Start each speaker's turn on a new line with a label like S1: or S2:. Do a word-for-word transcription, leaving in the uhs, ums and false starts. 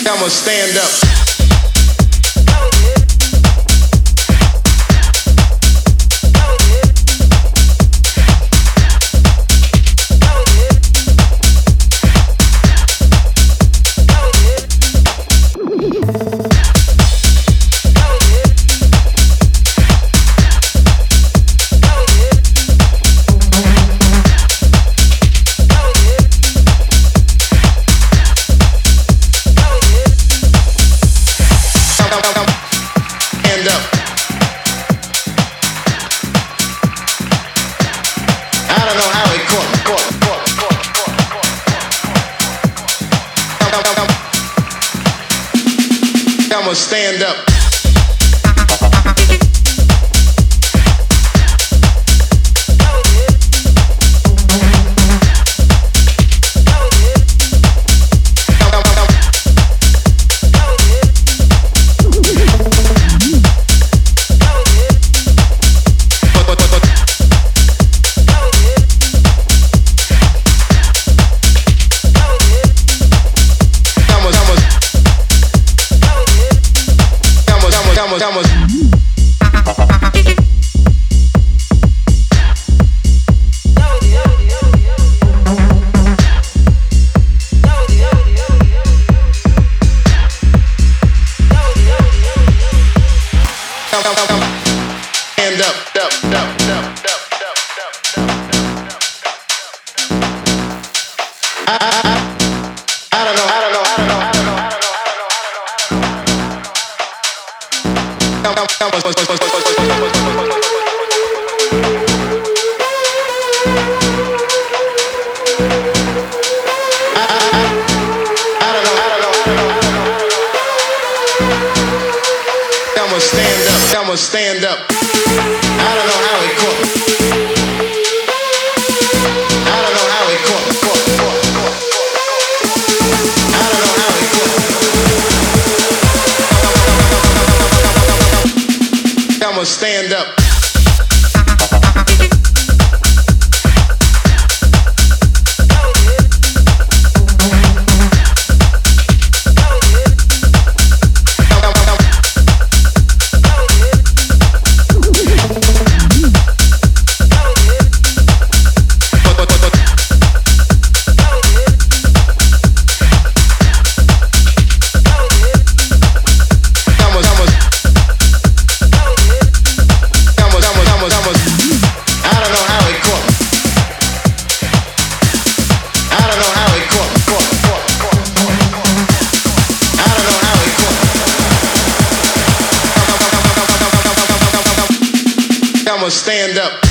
S1: I'ma stand up. I'ma stand up. I'ma stand up, up, up, up, up, up, up. I, I, I don't know, I don't know, I don't know, I don't know, I don't know, I don't know, I don't know. I'ma stand up, I'ma stand up. I don't know how it caught. I don't know how it caught, caught, caught, caught. I don't know how it caught. I'ma stand up. I'ma stand up.